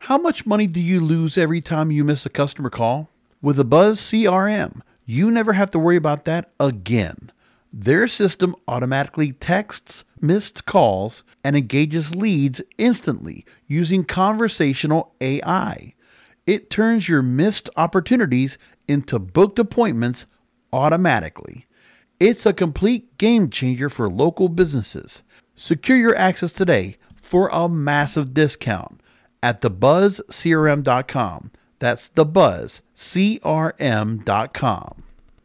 How much money do you lose every time you miss a customer call? With the Buzz CRM, you never have to worry about that again. Their system automatically texts missed calls and engages leads instantly using conversational AI. It turns your missed opportunities into booked appointments automatically. It's a complete game changer for local businesses. Secure your access today for a massive discount at thebuzzcrm.com. That's thebuzzcrm.com.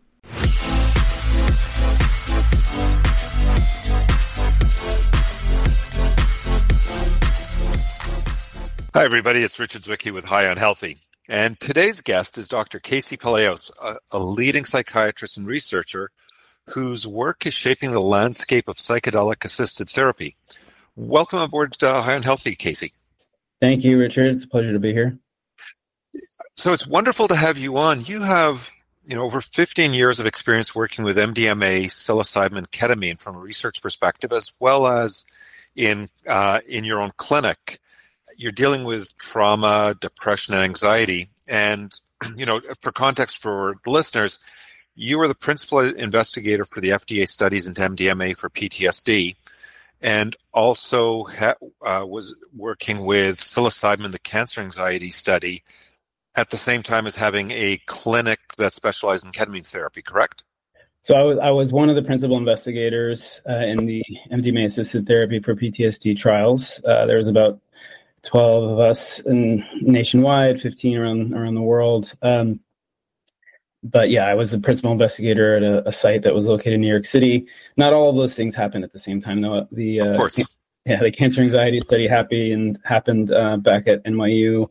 Hi, everybody. It's Richard Zwicky with High on Healthy. And today's guest is Dr. Casey Peleos, a leading psychiatrist and researcher whose work is shaping the landscape of psychedelic-assisted therapy. Welcome aboard High on Healthy, Casey. Thank you, Richard. It's a pleasure to be here. So it's wonderful to have you on. You have, over 15 years of experience working with MDMA, psilocybin, ketamine from a research perspective, as well as in your own clinic. You're dealing with trauma, depression, and anxiety. And, for context for listeners, you were the principal investigator for the FDA studies into MDMA for PTSD, and also was working with psilocybin, the cancer anxiety study, at the same time as having a clinic that specialized in ketamine therapy, correct? So I was one of the principal investigators in the MDMA-assisted therapy for PTSD trials. There was about 12 of us nationwide, 15 around the world. But yeah, I was a principal investigator at a site that was located in New York City. Not all of those things happened at the same time, though. Of course. The cancer anxiety study happened back at NYU.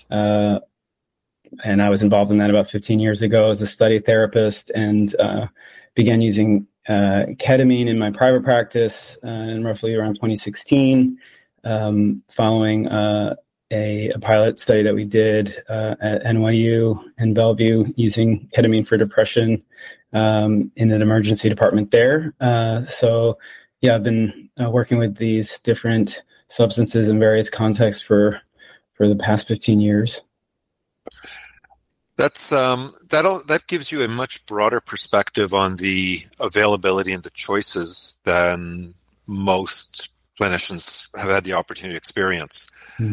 And I was involved in that about 15 years ago as a study therapist, and began using ketamine in my private practice in roughly around 2016. Following a pilot study that we did at NYU in Bellevue using ketamine for depression in an emergency department there. So I've been working with these different substances in various contexts for the past 15 years. That's that gives you a much broader perspective on the availability and the choices than most clinicians have had the opportunity to experience.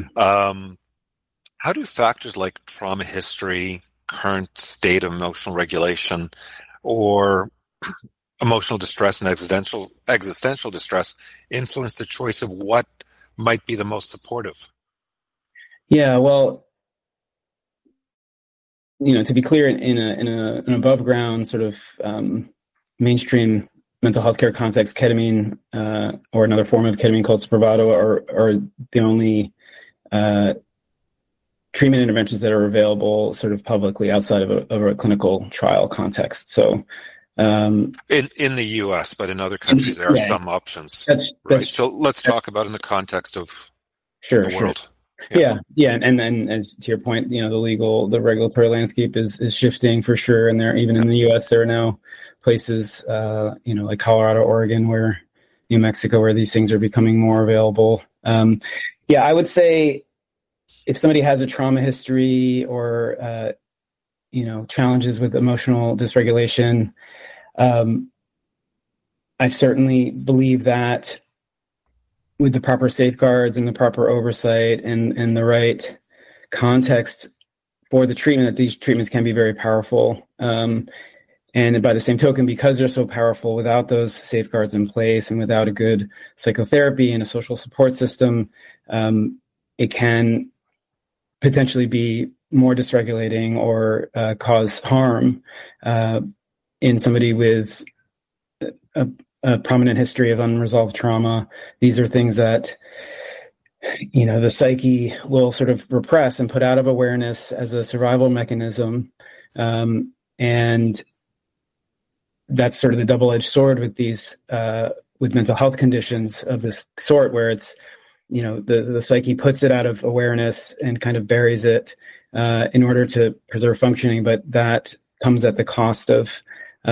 How do factors like trauma history, current state of emotional regulation, or emotional distress and existential distress influence the choice of what might be the most supportive? Yeah, well, to be clear, in an above ground sort of mainstream mental health care context, ketamine or another form of ketamine called Spravato are the only treatment interventions that are available sort of publicly outside of a clinical trial context. So in the U.S., but in other countries there are some options, right? So let's talk about in the context of the world. Yeah. And as to your point, the regulatory landscape is shifting for sure. And even in the U.S., there are now places, like Colorado, Oregon, New Mexico, where these things are becoming more available. I would say if somebody has a trauma history or, challenges with emotional dysregulation, I certainly believe that with the proper safeguards and the proper oversight and the right context for the treatment, that these treatments can be very powerful. And by the same token, because they're so powerful, without those safeguards in place and without a good psychotherapy and a social support system, it can potentially be more dysregulating or cause harm in somebody with a prominent history of unresolved trauma. These are things that, the psyche will sort of repress and put out of awareness as a survival mechanism. And that's sort of the double-edged sword with these, with mental health conditions of this sort, where it's, the psyche puts it out of awareness and kind of buries it in order to preserve functioning. But that comes at the cost of,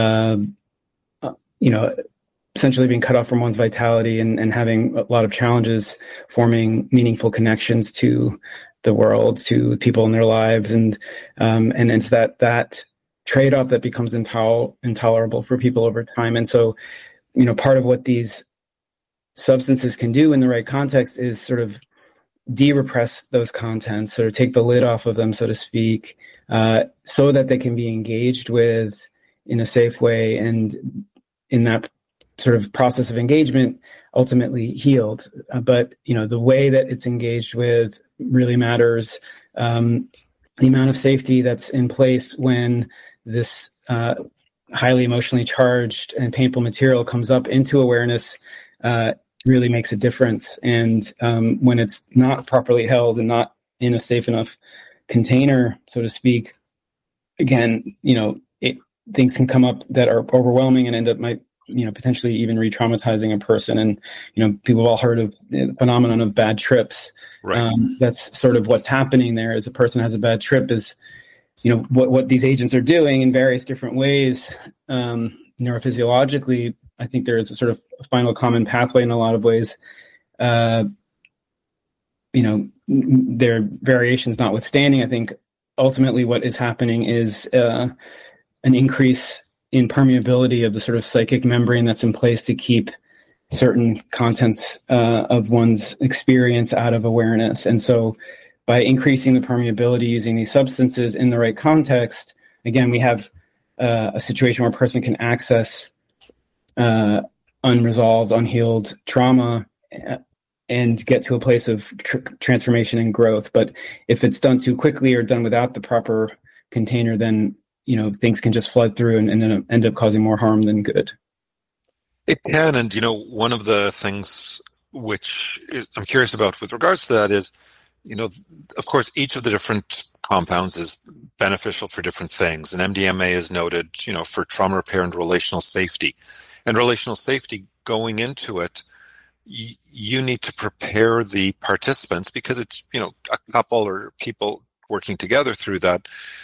essentially being cut off from one's vitality and having a lot of challenges forming meaningful connections to the world, to people in their lives, and it's that trade-off that becomes intolerable for people over time. And so, part of what these substances can do in the right context is sort of de-repress those contents, sort of take the lid off of them, so to speak, so that they can be engaged with in a safe way, and in that sort of process of engagement, ultimately healed. But the way that it's engaged with really matters. The amount of safety that's in place when this highly emotionally charged and painful material comes up into awareness really makes a difference. And when it's not properly held and not in a safe enough container, so to speak, again, things can come up that are overwhelming and end up potentially even re-traumatizing a person. And, people have all heard of the phenomenon of bad trips. Right. That's sort of what's happening there as a person has a bad trip is, what these agents are doing in various different ways. Neurophysiologically, I think there is a sort of final common pathway in a lot of ways. Their variations notwithstanding, I think ultimately what is happening is an increase in permeability of the sort of psychic membrane that's in place to keep certain contents of one's experience out of awareness. And so by increasing the permeability using these substances in the right context, again, we have a situation where a person can access unresolved, unhealed trauma and get to a place of transformation and growth. But if it's done too quickly or done without the proper container, then things can just flood through and end up causing more harm than good. It can, and one of the things which I'm curious about with regards to that is, of course, each of the different compounds is beneficial for different things, and MDMA is noted, for trauma repair and relational safety. And relational safety, going into it, you need to prepare the participants, because it's, a couple or people working together through that,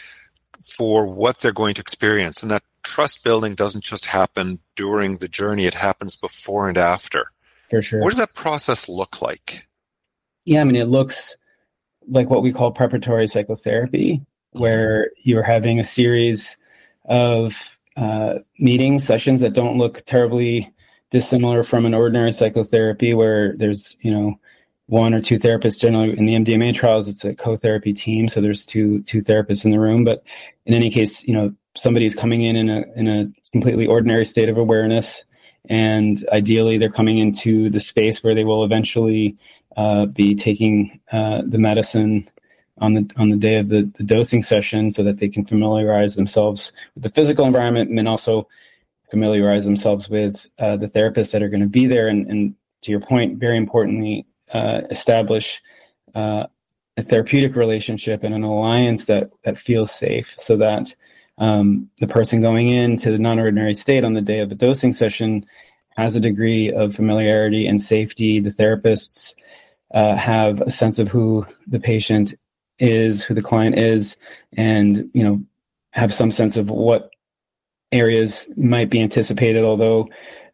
for what they're going to experience. And that trust building doesn't just happen during the journey, it happens before and after. For sure. What does that process look like? Yeah, it looks like what we call preparatory psychotherapy, where you're having a series of meetings, sessions that don't look terribly dissimilar from an ordinary psychotherapy, where there's, one or two therapists. Generally in the MDMA trials, it's a co-therapy team, so there's two therapists in the room. But in any case, somebody's coming in a completely ordinary state of awareness, and ideally they're coming into the space where they will eventually be taking the medicine on the day of the dosing session, so that they can familiarize themselves with the physical environment, and then also familiarize themselves with the therapists that are going to be there. And to your point, very importantly, establish a therapeutic relationship and an alliance that feels safe, so that the person going into the non-ordinary state on the day of the dosing session has a degree of familiarity and safety. The therapists have a sense of who the patient is, who the client is, and have some sense of what areas might be anticipated, although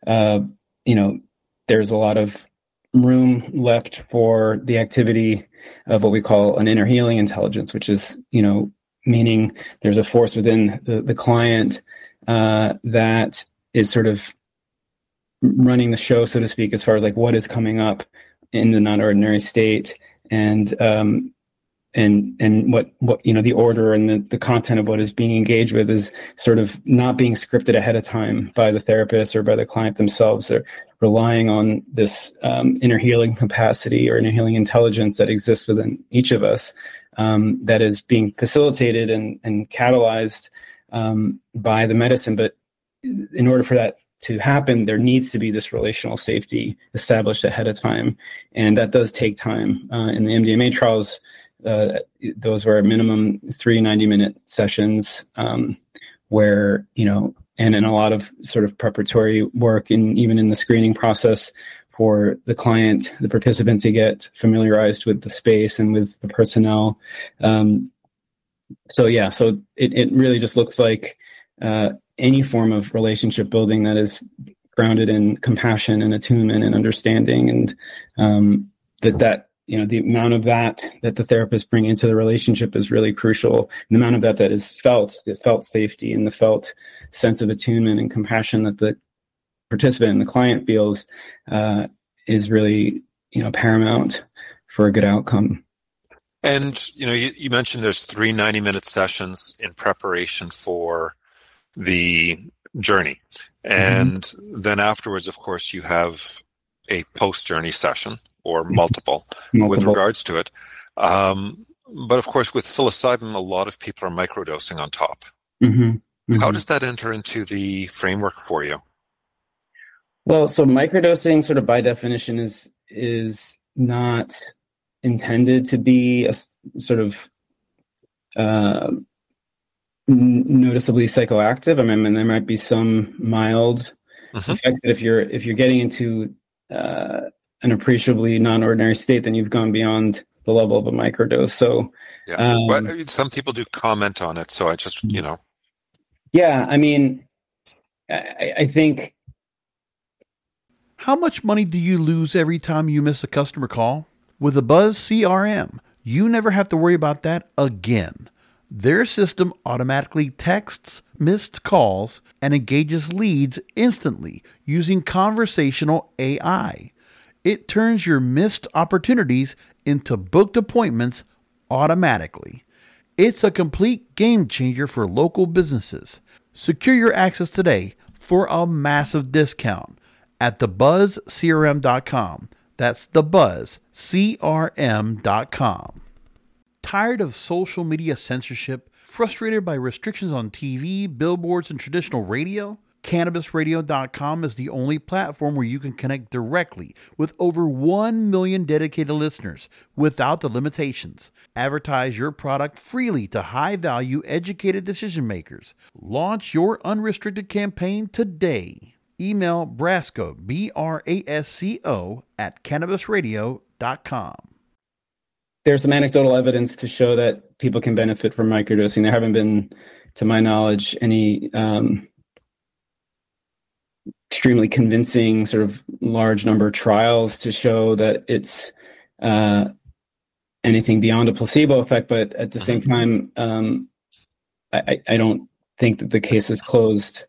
there's a lot of room left for the activity of what we call an inner healing intelligence, which is, meaning there's a force within the client that is sort of running the show, so to speak, as far as like what is coming up in the non-ordinary state, and what the order and the content of what is being engaged with is sort of not being scripted ahead of time by the therapist or by the client themselves. They're relying on this inner healing capacity or inner healing intelligence that exists within each of us, that is being facilitated and catalyzed by the medicine. But in order for that to happen, there needs to be this relational safety established ahead of time. And that does take time. In the MDMA trials, those were a minimum 3 90-minute sessions, where, and in a lot of sort of preparatory work, and even in the screening process for the client, the participant, to get familiarized with the space and with the personnel. So it really just looks like any form of relationship building that is grounded in compassion and attunement and understanding, and that the amount of that the therapists bring into the relationship is really crucial. And the amount of that is felt safety and the felt sense of attunement and compassion that the participant and the client feels is really, paramount for a good outcome. And, you mentioned there's 3 90-minute sessions in preparation for the journey. And then afterwards, of course, you have a post-journey session or multiple with regards to it. But of course, with psilocybin, a lot of people are microdosing on top. How does that enter into the framework for you? Well, so microdosing sort of by definition is not intended to be a sort of noticeably psychoactive. I mean, there might be some mild effects, but if you're getting into an appreciably non-ordinary state, then you've gone beyond the level of a microdose. So, but some people do comment on it. So I just, Yeah, I mean, I think. How much money do you lose every time you miss a customer call? With the Buzz CRM, you never have to worry about that again. Their system automatically texts missed calls and engages leads instantly using conversational AI. It turns your missed opportunities into booked appointments automatically. It's a complete game changer for local businesses. Secure your access today for a massive discount at thebuzzcrm.com. That's thebuzzcrm.com. Tired of social media censorship? Frustrated by restrictions on TV, billboards, and traditional radio? CannabisRadio.com is the only platform where you can connect directly with over 1 million dedicated listeners without the limitations. Advertise your product freely to high-value, educated decision makers. Launch your unrestricted campaign today. Email Brasco, Brasco, at CannabisRadio.com. There's some anecdotal evidence to show that people can benefit from microdosing. There haven't been, to my knowledge, any extremely convincing sort of large number of trials to show that it's anything beyond a placebo effect. But at the same time, I don't think that the case is closed.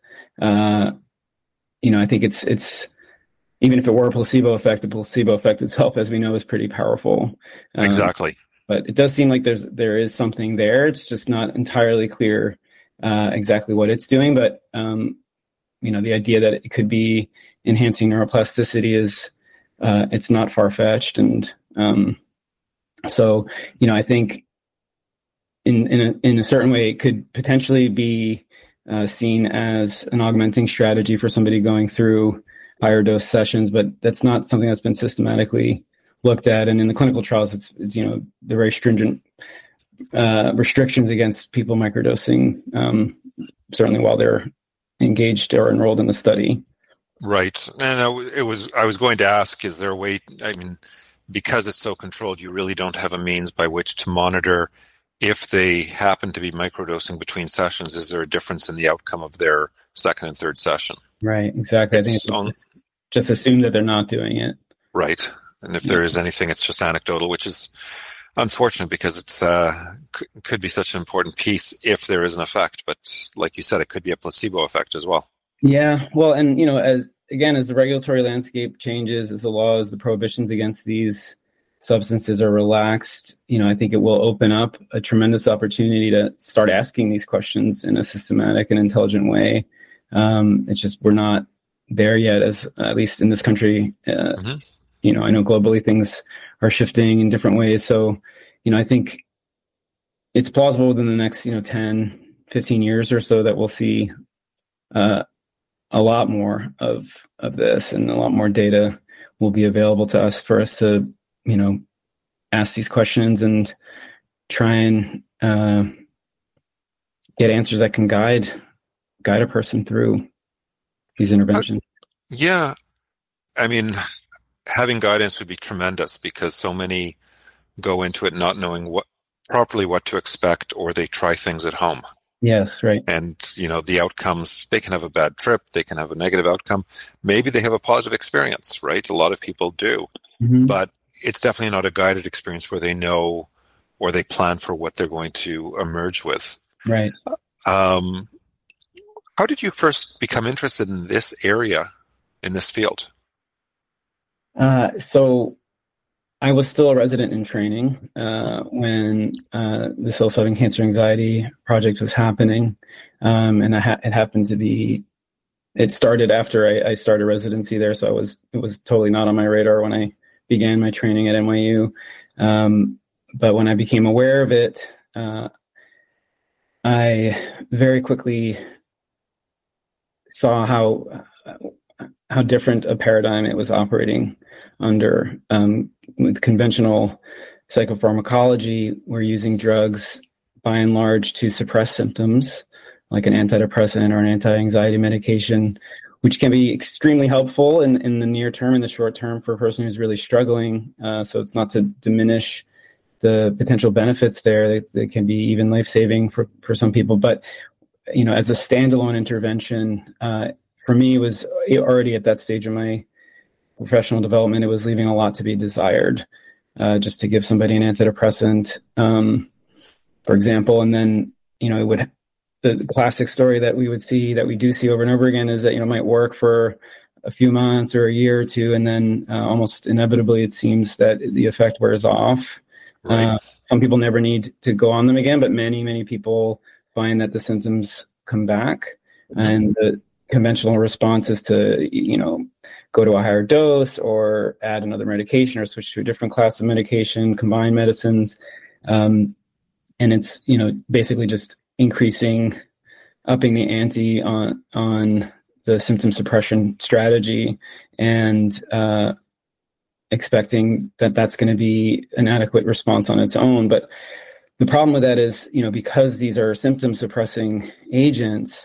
I think it's even if it were a placebo effect, the placebo effect itself, as we know, is pretty powerful. Exactly. But it does seem like there is something there. It's just not entirely clear exactly what it's doing. But the idea that it could be enhancing neuroplasticity is it's not far-fetched. And so I think in a certain way, it could potentially be seen as an augmenting strategy for somebody going through higher dose sessions, but that's not something that's been systematically looked at. And in the clinical trials, it's the very stringent restrictions against people microdosing, certainly while they're engaged or enrolled in the study. Right. And I was going to ask, is there a way, because it's so controlled, you really don't have a means by which to monitor if they happen to be microdosing between sessions. Is there a difference in the outcome of their second and third session? Right, exactly. I think it's just assume that they're not doing it. Right. And if there is anything, it's just anecdotal, which is unfortunate because it's could be such an important piece if there is an effect. But like you said, it could be a placebo effect as well. Yeah. Well, and, as the regulatory landscape changes, as the laws, the prohibitions against these substances are relaxed, I think it will open up a tremendous opportunity to start asking these questions in a systematic and intelligent way. It's just we're not there yet, as at least in this country. I know globally things are shifting in different ways. So, I think it's plausible within the next 10, 15 years or so that we'll see a lot more of this, and a lot more data will be available to us for us to ask these questions and try and get answers that can guide a person through these interventions. Yeah. Having guidance would be tremendous because so many go into it not knowing what to expect, or they try things at home. Yes, right. And, the outcomes, they can have a bad trip, they can have a negative outcome. Maybe they have a positive experience, right? A lot of people do. But it's definitely not a guided experience where they know or they plan for what they're going to emerge with. Right. How did you first become interested in this area, in this field? So I was still a resident in training when the psilocybin cancer anxiety project was happening. And it happened to be, it started after I started residency there. So it was totally not on my radar when I began my training at NYU. But when I became aware of it, I very quickly saw how different a paradigm it was operating under. With conventional psychopharmacology, we're using drugs by and large to suppress symptoms, like an antidepressant or an anti-anxiety medication, which can be extremely helpful in the near term, in the short term, for a person who's really struggling. So it's not to diminish the potential benefits there. They can be even life-saving for some people. But, as a standalone intervention, for me, it was already at that stage of my professional development, it was leaving a lot to be desired, just to give somebody an antidepressant, for example. And then, the classic story that we do see over and over again is that, it might work for a few months or a year or two, and then almost inevitably it seems that the effect wears off. Right. Some people never need to go on them again, but many, many people find that the symptoms come back. Mm-hmm. And the conventional response is to, go to a higher dose or add another medication or switch to a different class of medication, combine medicines. And it's, basically just upping the ante on the symptom suppression strategy and expecting that that's going to be an adequate response on its own. But the problem with that is, because these are symptom suppressing agents,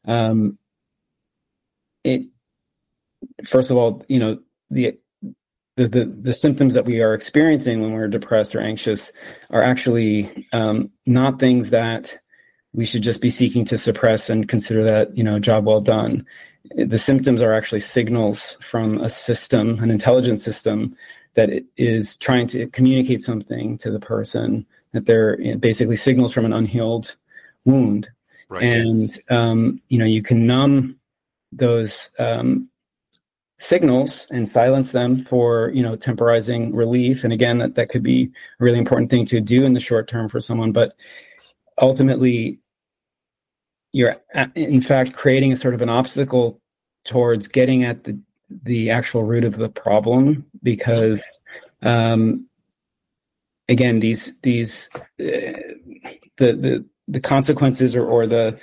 first of all, the symptoms that we are experiencing when we're depressed or anxious are actually not things that we should just be seeking to suppress and consider that, job well done. The symptoms are actually signals from a system, an intelligence system, that it is trying to communicate something to the person, that they're basically signals from an unhealed wound. Right. And, you can numb those signals and silence them for, temporizing relief. And again, that could be a really important thing to do in the short term for someone. But ultimately, you're in fact creating a sort of an obstacle towards getting at the actual root of the problem, because again, the consequences or the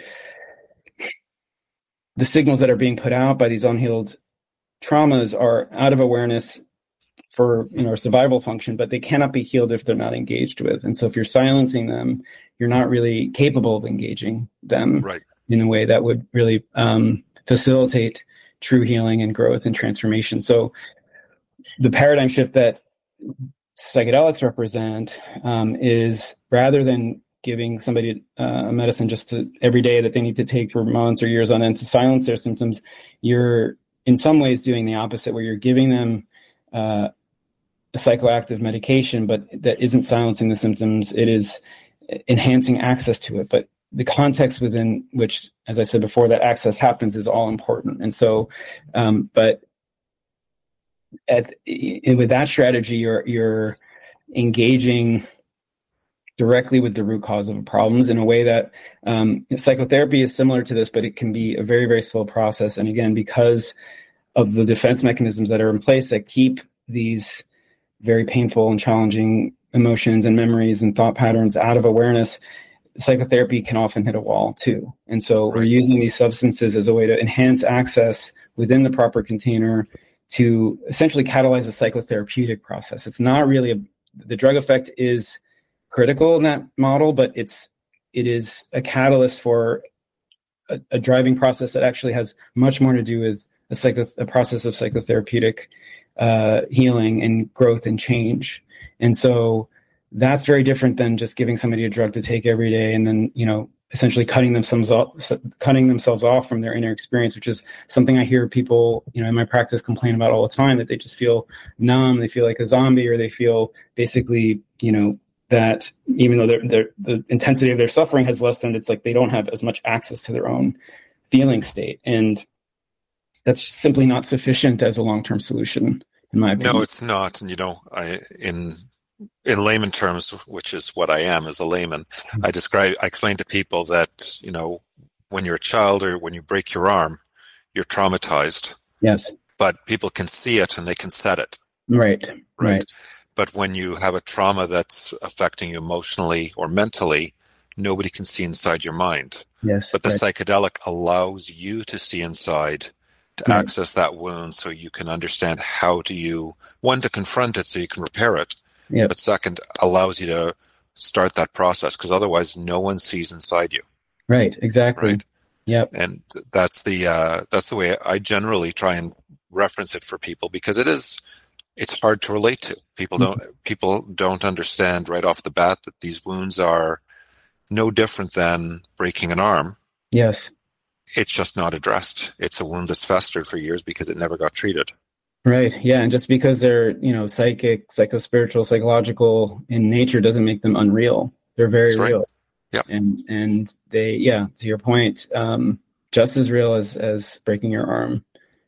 signals that are being put out by these unhealed traumas are out of awareness for survival function, but they cannot be healed if they're not engaged with. And so if you're silencing them, you're not really capable of engaging them in a way that would really facilitate true healing and growth and transformation. So the paradigm shift that psychedelics represent is, rather than giving somebody a medicine just every day that they need to take for months or years on end to silence their symptoms, you're in some ways doing the opposite, where you're giving them a psychoactive medication, but that isn't silencing the symptoms. It is enhancing access to it. But the context within which, as I said before, that access happens is all important. And so, but with that strategy, you're engaging directly with the root cause of the problems in a way that psychotherapy is similar to this, but it can be a very, very slow process. And again, because of the defense mechanisms that are in place that keep these very painful and challenging emotions and memories and thought patterns out of awareness, psychotherapy can often hit a wall too. And so we're using these substances as a way to enhance access within the proper container to essentially catalyze a psychotherapeutic process. It's not really the drug effect is critical in that model, but it is a catalyst for a driving process that actually has much more to do with a process of psychotherapeutic healing and growth and change. And so that's very different than just giving somebody a drug to take every day and then, essentially cutting themselves off from their inner experience, which is something I hear people, in my practice complain about all the time, that they just feel numb, they feel like a zombie, or they feel basically, that even though the intensity of their suffering has lessened, it's like they don't have as much access to their own feeling state. And that's simply not sufficient as a long-term solution, in my opinion. No, it's not. And, in layman terms, which is what I am as a layman, I explain to people that, when you're a child or when you break your arm, you're traumatized. Yes. But people can see it and they can set it. Right. But when you have a trauma that's affecting you emotionally or mentally, nobody can see inside your mind. Yes. But the psychedelic allows you to see inside, to access that wound, so you can understand how to confront it so you can repair it. Yep. But second, allows you to start that process, because otherwise no one sees inside you. Right. Exactly. Right? Yep. And that's the way I generally try and reference it for people, because it's hard to relate to. People don't understand right off the bat that these wounds are no different than breaking an arm. Yes. It's just not addressed. It's a wound that's festered for years because it never got treated. Right. Yeah. And just because they're, psychic, psychospiritual, psychological in nature doesn't make them unreal. They're very real. Yeah. And they, to your point, just as real as breaking your arm.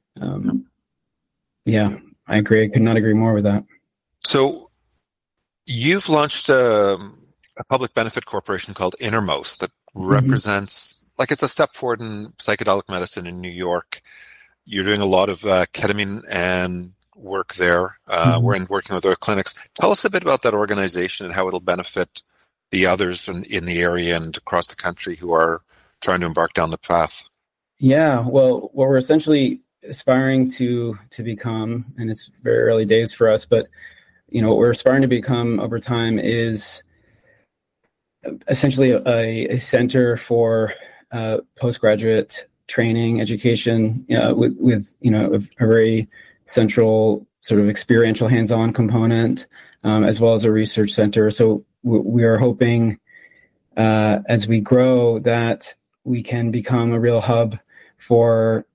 I agree. I could not agree more with that. So you've launched a public benefit corporation called Innermost that represents, like, it's a step forward in psychedelic medicine in New York. You're doing a lot of ketamine and work there. We're working with our clinics. Tell us a bit about that organization and how it'll benefit the others in the area and across the country who are trying to embark down the path. Yeah, well, what we're essentially aspiring to become, and it's very early days for us, but what we're aspiring to become over time is essentially a center for postgraduate training, education, with a very central sort of experiential hands-on component, as well as a research center. So we are hoping as we grow that we can become a real hub for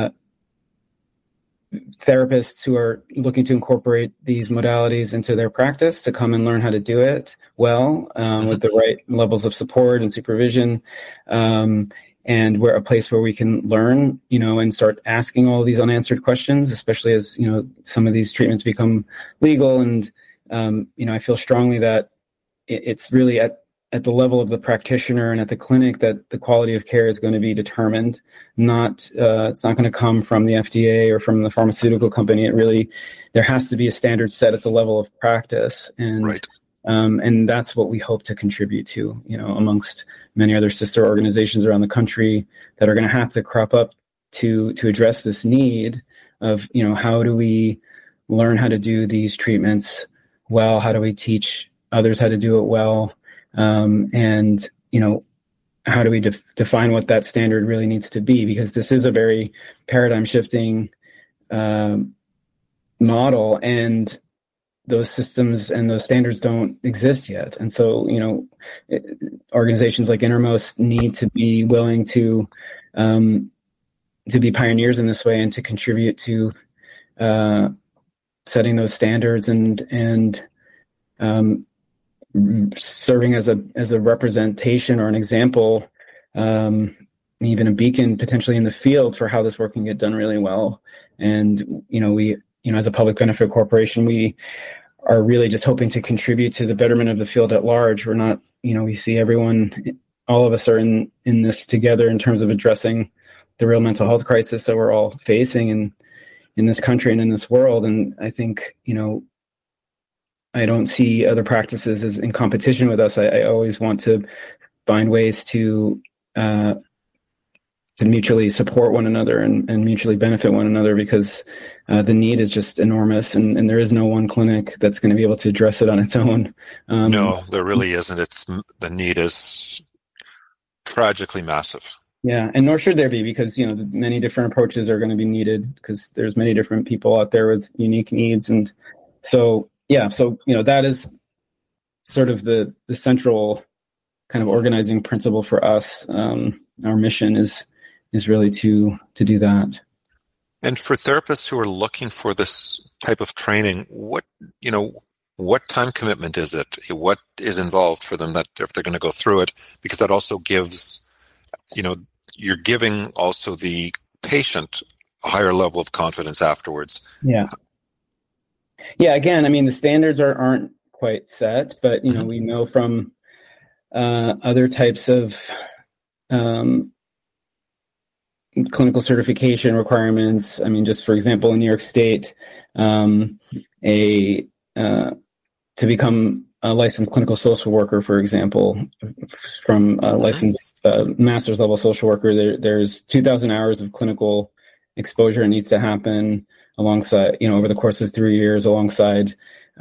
therapists who are looking to incorporate these modalities into their practice, to come and learn how to do it well, with the right levels of support and supervision. And we're a place where we can learn, and start asking all these unanswered questions, especially as, some of these treatments become legal. And, I feel strongly that it's really at the level of the practitioner and at the clinic that the quality of care is going to be determined. It's not going to come from the FDA or from the pharmaceutical company. There has to be a standard set at the level of practice. And, right. And that's what we hope to contribute to, amongst many other sister organizations around the country that are going to have to crop up to address this need of, how do we learn how to do these treatments well? How do we teach others how to do it well? And how do we define what that standard really needs to be? Because this is a very paradigm shifting model, and those systems and those standards don't exist yet. And so, organizations like Innermost need to be willing to be pioneers in this way and to contribute to setting those standards and serving as a representation or an example, even a beacon potentially in the field for how this work can get done really well. And, we, as a public benefit corporation, we are really just hoping to contribute to the betterment of the field at large. We're not, we see all of us are in this together in terms of addressing the real mental health crisis that we're all facing in this country and in this world. And I think, I don't see other practices as in competition with us. I always want to find ways to mutually support one another and mutually benefit one another, because the need is just enormous, and there is no one clinic that's going to be able to address it on its own. No, there really isn't. The need is tragically massive. Yeah, and nor should there be, because many different approaches are going to be needed, because there's many different people out there with unique needs. And so that is sort of the central kind of organizing principle for us. Our mission is really to do that. And for therapists who are looking for this type of training, what time commitment is it? What is involved for them that if they're going to go through it? Because that also gives, you're giving also the patient a higher level of confidence afterwards. Yeah. Again, I mean, the standards aren't quite set, but we know from other types of clinical certification requirements. I mean, just for example, in New York State, to become a licensed clinical social worker, for example, from a licensed master's level social worker, there's 2,000 hours of clinical exposure that needs to happen alongside, over the course of 3 years, alongside,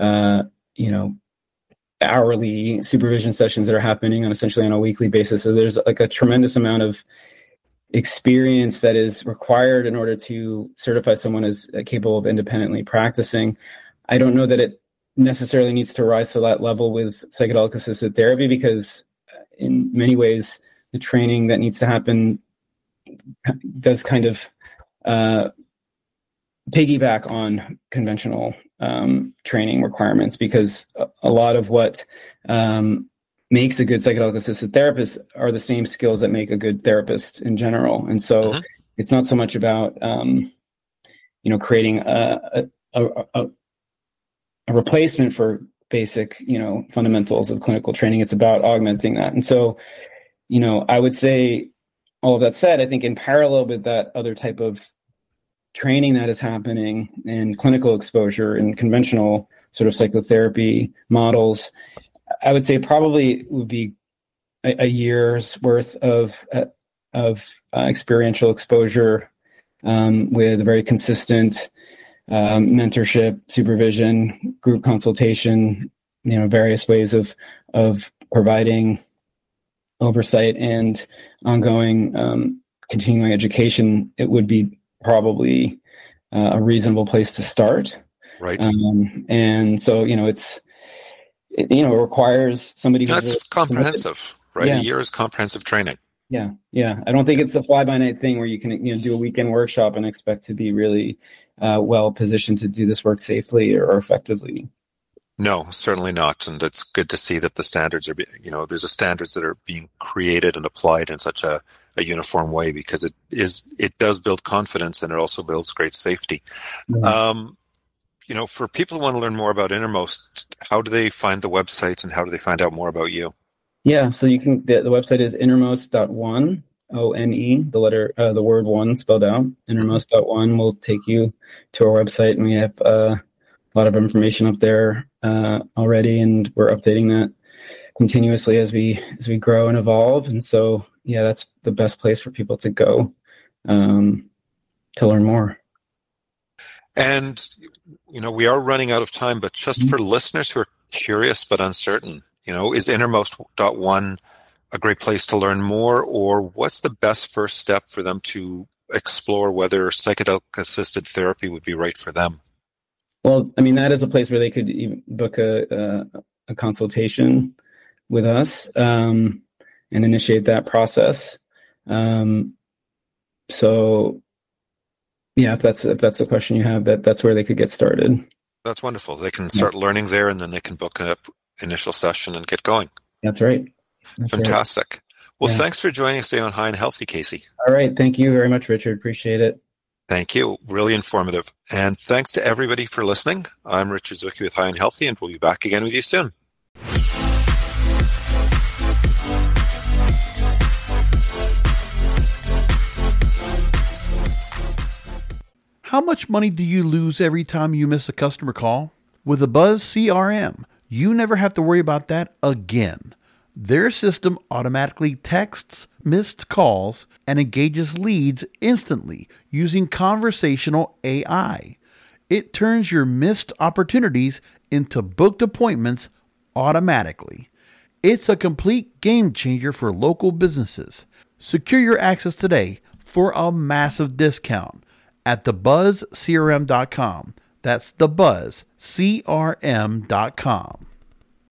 hourly supervision sessions that are happening essentially on a weekly basis. So there's like a tremendous amount of experience that is required in order to certify someone as capable of independently practicing. I don't know that it necessarily needs to rise to that level with psychedelic assisted therapy, because in many ways the training that needs to happen does kind of piggyback on conventional training requirements, because a lot of what makes a good psychedelic assisted therapist are the same skills that make a good therapist in general. And so it's not so much about creating a replacement for basic, fundamentals of clinical training. It's about augmenting that. And so, I would say, all of that said, I think in parallel with that other type of training that is happening in clinical exposure in conventional sort of psychotherapy models, I would say probably would be a year's worth of experiential exposure with a very consistent mentorship, supervision, group consultation, various ways of providing oversight and ongoing continuing education. It would be probably a reasonable place to start. Right. And so, it requires somebody who's that's comprehensive, right? Yeah. A year is comprehensive training. Yeah. I don't think it's a fly-by-night thing where you can do a weekend workshop and expect to be really well positioned to do this work safely or effectively. No, certainly not. And it's good to see that the standards are, there's a standards that are being created and applied in such a uniform way, because it does build confidence, and it also builds great safety. Yeah. For people who want to learn more about Innermost, how do they find the website and how do they find out more about you? Yeah, so you can. The website is innermost.one, ONE, the word one spelled out. Innermost.one will take you to our website, and we have a lot of information up there already, and we're updating that continuously as we grow and evolve. And so, yeah, that's the best place for people to go to learn more. And we are running out of time, but just for listeners who are curious but uncertain, is Innermost.one a great place to learn more, or what's the best first step for them to explore whether psychedelic-assisted therapy would be right for them? Well, I mean, that is a place where they could even book a consultation with us and initiate that process. So, yeah, if that's the question you have, that's where they could get started. That's wonderful. They can start learning there, and then they can book an initial session and get going. That's right. Fantastic. Right. Well, yeah. Thanks for joining us today on High and Healthy, Casey. All right. Thank you very much, Richard. Appreciate it. Thank you. Really informative. And thanks to everybody for listening. I'm Richard Zucki with High and Healthy, and we'll be back again with you soon. How much money do you lose every time you miss a customer call? With the Buzz CRM, you never have to worry about that again. Their system automatically texts missed calls and engages leads instantly using conversational AI. It turns your missed opportunities into booked appointments automatically. It's a complete game changer for local businesses. Secure your access today for a massive discount at thebuzzcrm.com. That's thebuzzcrm.com.